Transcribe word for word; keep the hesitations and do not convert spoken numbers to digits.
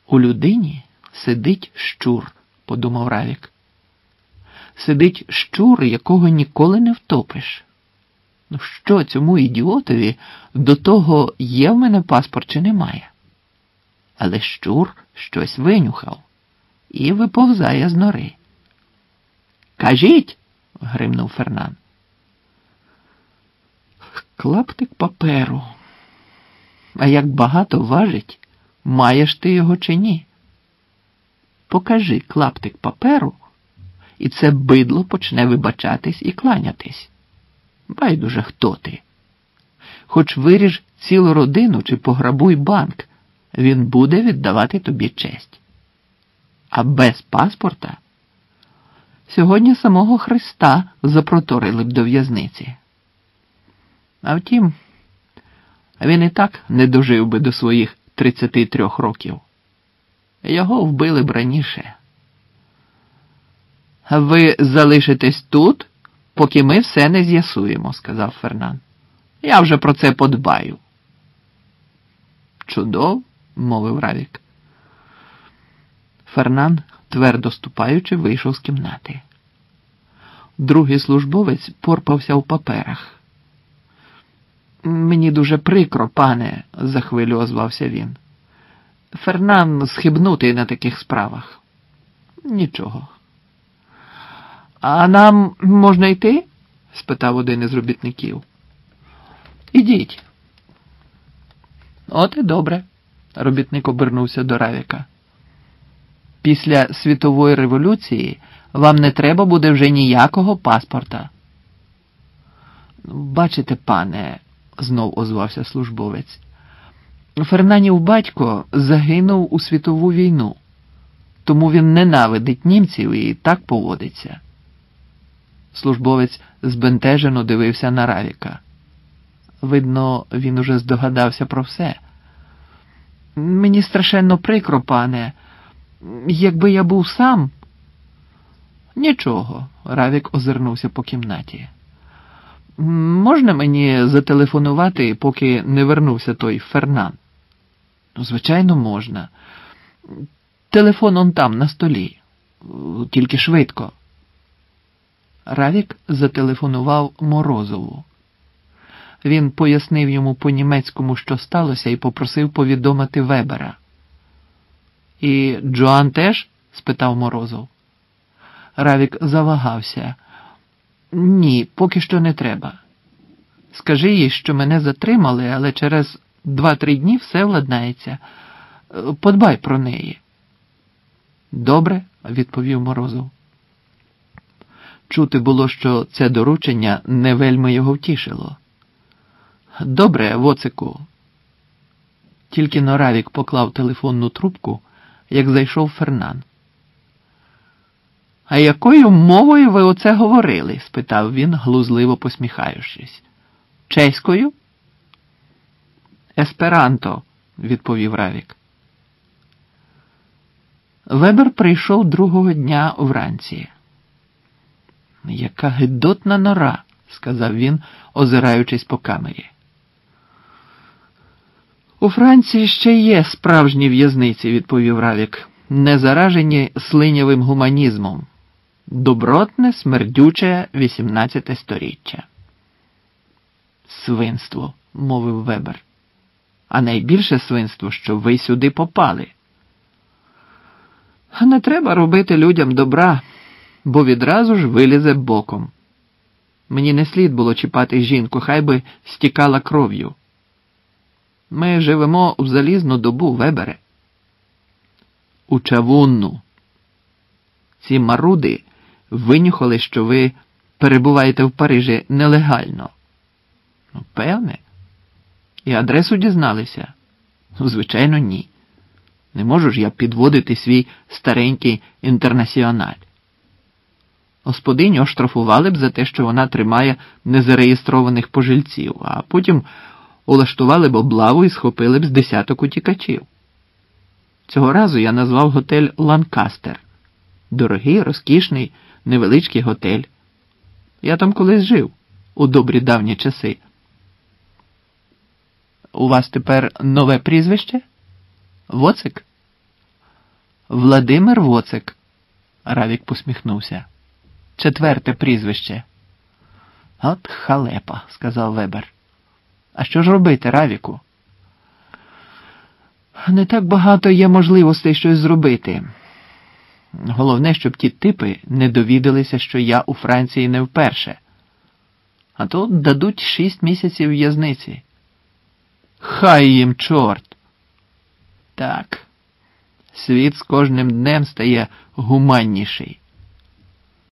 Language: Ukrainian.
У людині сидить щур, подумав Равік. Сидить щур, якого ніколи не втопиш. Ну що цьому ідіотові до того, є в мене паспорт чи немає? Але щур щось винюхав і виповзає з нори. «Кажіть!» – гримнув Фернан. Клаптик паперу. А як багато важить, маєш ти його чи ні? Покажи клаптик паперу, і це бидло почне вибачатись і кланятись. Байдуже, хто ти. Хоч виріж цілу родину чи пограбуй банк, він буде віддавати тобі честь. А без паспорта сьогодні самого Христа запроторили б до в'язниці. А втім, він і так не дожив би до своїх тридцяти трьох років. Його вбили б раніше. «Ви залишитесь тут, поки ми все не з'ясуємо», – сказав Фернан. «Я вже про це подбаю». «Чудово», – мовив Равік. Фернан, твердо ступаючи, вийшов з кімнати. Другий службовець порпався в паперах. «Мені дуже прикро, пане», – за хвилю озвався він. «Фернан схибнутий на таких справах». «Нічого». «А нам можна йти?» – спитав один із робітників. «Ідіть». «От і добре», – робітник обернувся до Равіка. «Після світової революції вам не треба буде вже ніякого паспорта». «Бачите, пане», – знов озвався службовець, «Фернанів батько загинув у світову війну, тому він ненавидить німців і так поводиться». Службовець збентежено дивився на Равіка. Видно, він уже здогадався про все. «Мені страшенно прикро, пане. Якби я був сам...» «Нічого», – Равік озирнувся по кімнаті. «Можна мені зателефонувати, поки не вернувся той Фернан?» «Ну, звичайно, можна. Телефон он там, на столі. Тільки швидко». Равік зателефонував Морозову. Він пояснив йому по-німецькому, що сталося, і попросив повідомити Вебера. «І Джоан теж?» – спитав Морозов. Равік завагався. «Ні, поки що не треба. Скажи їй, що мене затримали, але через два-три дні все владнається. Подбай про неї». «Добре», – відповів Морозов. Чути було, що це доручення не вельми його втішило. «Добре, Воцику». Тільки но Равік поклав телефонну трубку, як зайшов Фернан. «А якою мовою ви оце говорили?» – спитав він, глузливо посміхаючись. «Чеською?» «Есперанто», – відповів Равік. Вебер прийшов другого дня вранці. «Яка гидотна нора», – сказав він, озираючись по камері. «У Франції ще є справжні в'язниці», – відповів Равік, – «не заражені слинявим гуманізмом. Добротне, смердюче вісімнадцяте сторіччя». «Свинство», – мовив Вебер. «А найбільше свинство, що ви сюди попали». «Не треба робити людям добра, бо відразу ж вилізе боком. Мені не слід було чіпати жінку, хай би стікала кров'ю. Ми живемо в залізну добу, Вебере». «У чавунну. Ці маруди винюхали, що ви перебуваєте в Парижі нелегально». «Ну, певне. І адресу дізналися?» «Ну, звичайно, ні. Не можу ж я підводити свій старенький інтернаціональ. Господиню оштрафували б за те, що вона тримає незареєстрованих пожильців, а потім улаштували б облаву і схопили б з десяток утікачів. Цього разу я назвав готель «Ланкастер». Дорогий, розкішний, невеличкий готель. Я там колись жив, у добрі давні часи». «У вас тепер нове прізвище? Воцик?» Владимир Воцик. Равік посміхнувся. Четверте прізвище. От халепа, сказав Вебер. А що ж робити, Равіку? Не так багато є можливостей щось зробити. Головне, щоб ті типи не довідалися, що я у Франції не вперше. А то дадуть шість місяців в'язниці. Хай їм чорт! Так, світ з кожним днем стає гуманніший.